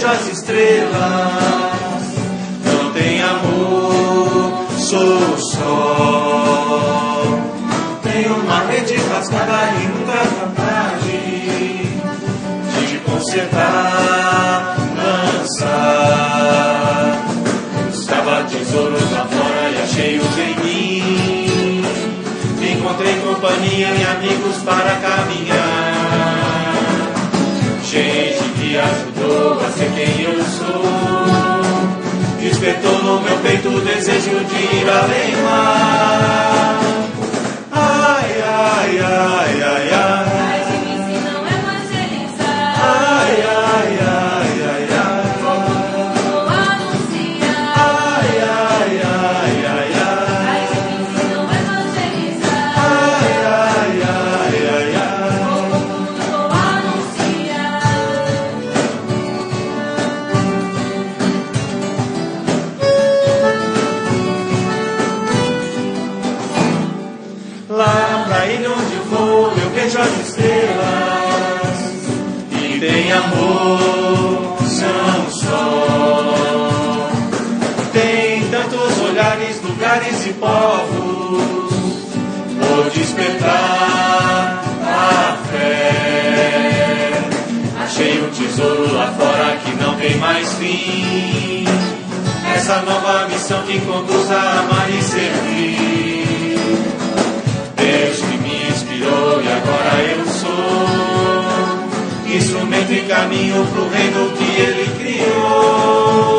as estrelas. Não tem amor, sou o sol. Tenho uma rede rasgada e nunca capaz de consertar, lançar. Buscava tesouros lá fora e achei-os em mim. Encontrei companhia e amigos para caminhar. Gente que ajudou a ser quem eu sou. Despertou no meu peito o desejo de ir além mar. Ai, ai, ai, ai, ai. Mas me ensinam a evangelizar. Ai, ai, ai, ai, ai. Como vou anunciar. Ai, ai, ai, ai, ai. Mas me ensinam a evangelizar. Ai, ai, ai, ai, ai. Como vou anunciar. Lá pra ilha onde eu vou, eu vejo as estrelas. E tem amor, são sol. Tem tantos olhares, lugares e povos. Vou despertar a fé. Achei um tesouro lá fora que não tem mais fim. Essa nova missão que conduz a amar e servir. Deus que me inspirou e agora eu sou instrumento e caminho pro reino que Ele criou.